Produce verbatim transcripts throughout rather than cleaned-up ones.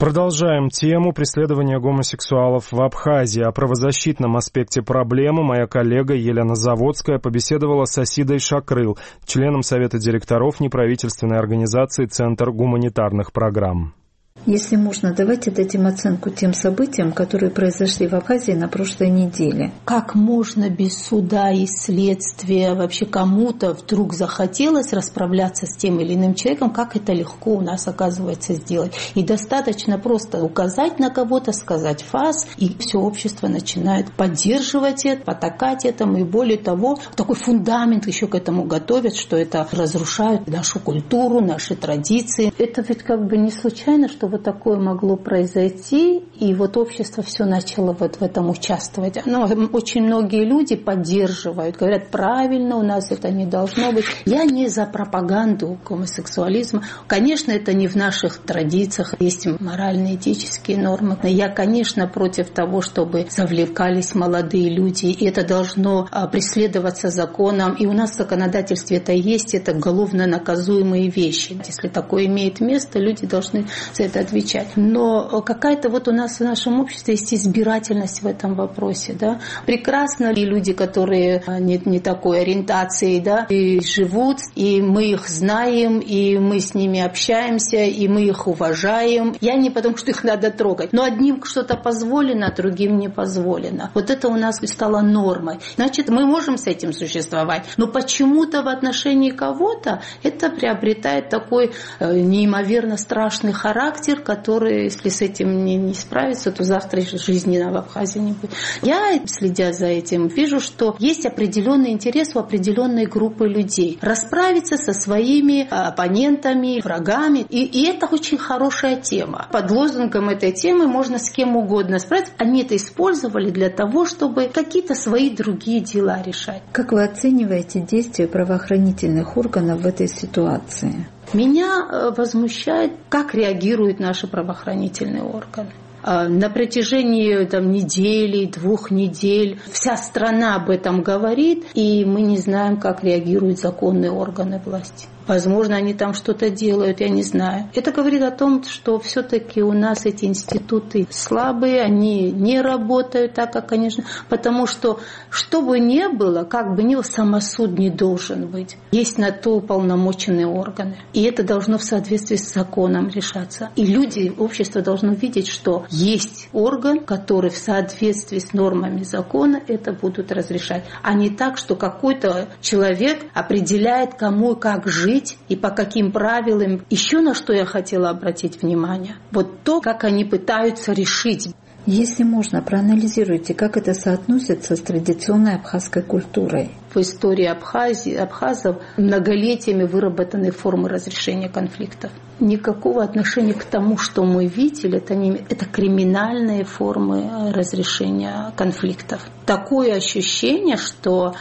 Продолжаем тему преследования гомосексуалов в Абхазии. О правозащитном аспекте проблемы моя коллега Елена Заводская побеседовала с Асидой Шакрыл, членом Совета директоров неправительственной организации «Центр гуманитарных программ». Если можно, давайте дадим оценку тем событиям, которые произошли в Абхазии на прошлой неделе. Как можно без суда и следствия вообще кому-то вдруг захотелось расправляться с тем или иным человеком, как это легко у нас оказывается сделать. И достаточно просто указать на кого-то, сказать фас, и все общество начинает поддерживать это, потакать этому, и более того, такой фундамент еще к этому готовят, что это разрушает нашу культуру, наши традиции. Это ведь как бы не случайно, что вот такое могло произойти, и вот общество все начало вот в этом участвовать. Но очень многие люди поддерживают, говорят, правильно, у нас это не должно быть. Я не за пропаганду гомосексуализма. Конечно, это не в наших традициях, есть морально-этические нормы. Я, конечно, против того, чтобы завлекались молодые люди, и это должно преследоваться законом. И у нас в законодательстве это есть, это уголовно наказуемые вещи. Если такое имеет место, люди должны за это отвечать. Но какая-то вот у нас в нашем обществе есть избирательность в этом вопросе. Да? Прекрасно и люди, которые не, не такой ориентации, да, и живут, и мы их знаем, и мы с ними общаемся, и мы их уважаем. Я не потому, что их надо трогать, но одним что-то позволено, а другим не позволено. Вот это у нас стало нормой. Значит, мы можем с этим существовать, но почему-то в отношении кого-то это приобретает такой неимоверно страшный характер, который, если с этим не, не справиться, то завтра жизни в Абхазии не будет. Я, следя за этим, вижу, что есть определенный интерес у определенной группы людей расправиться со своими оппонентами, врагами. И, и это очень хорошая тема. Под лозунгом этой темы можно с кем угодно справиться. Они это использовали для того, чтобы какие-то свои другие дела решать. Как вы оцениваете действия правоохранительных органов в этой ситуации? Меня возмущает, как реагируют наши правоохранительные органы. На протяжении там, недели, двух недель вся страна об этом говорит, и мы не знаем, как реагируют законные органы власти. Возможно, они там что-то делают, я не знаю. Это говорит о том, что все-таки у нас эти институты слабые, они не работают так, как, конечно, потому что, что бы ни было, как бы ни было, самосуд не должен быть. Есть на то уполномоченные органы. И это должно в соответствии с законом решаться. И люди, общество должно видеть, что есть орган, который в соответствии с нормами закона это будут разрешать. А не так, что какой-то человек определяет, кому и как жить, и по каким правилам. Еще на что я хотела обратить внимание. Вот то, как они пытаются решить. Если можно, проанализируйте, как это соотносится с традиционной абхазской культурой. В истории Абхазии, абхазов многолетиями выработаны формы разрешения конфликтов. Никакого отношения к тому, что мы видели, это, не, это криминальные формы разрешения конфликтов. Такое ощущение, что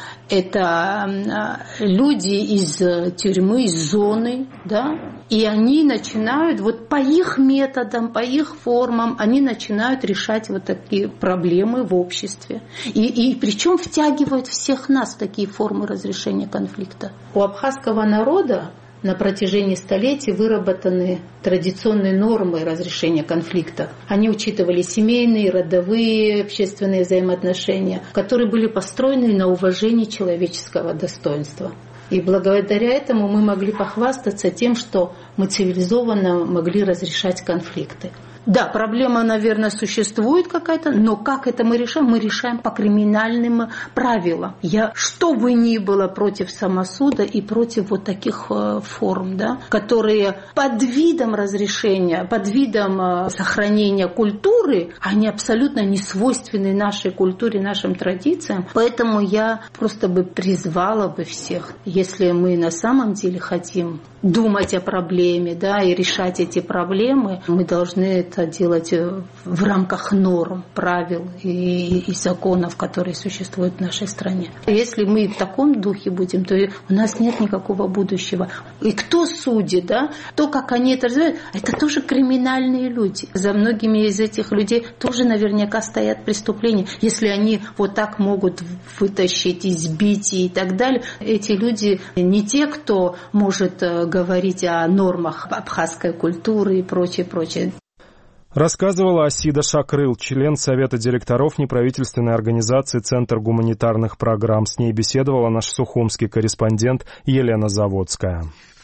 это люди из тюрьмы, из зоны, да, и они начинают вот по их методам, по их формам, они начинают решать вот такие проблемы в обществе. И, и причем втягивают всех нас в такие формы разрешения конфликта. У абхазского народа на протяжении столетий выработаны традиционные нормы разрешения конфликтов. Они учитывали семейные, родовые, общественные взаимоотношения, которые были построены на уважении человеческого достоинства. И благодаря этому мы могли похвастаться тем, что мы цивилизованно могли разрешать конфликты. Да, проблема, наверное, существует какая-то, но как это мы решаем? Мы решаем по криминальным правилам. Я, что бы ни было, против самосуда и против вот таких форм, да, которые под видом разрешения, под видом сохранения культуры, они абсолютно не свойственны нашей культуре, нашим традициям. Поэтому я просто бы призвала бы всех, если мы на самом деле хотим думать о проблеме, да, и решать эти проблемы, мы должны это делать в рамках норм, правил и, и законов, которые существуют в нашей стране. Если мы в таком духе будем, то у нас нет никакого будущего. И кто судит, да, то, как они это развивают, это тоже криминальные люди. За многими из этих людей тоже наверняка стоят преступления. Если они вот так могут вытащить, избить и так далее, эти люди не те, кто может говорить о нормах абхазской культуры и прочее, прочее. Рассказывала Асида Шакрыл, член Совета директоров неправительственной организации «Центр гуманитарных программ». С ней беседовала наш сухумский корреспондент Елена Заводская.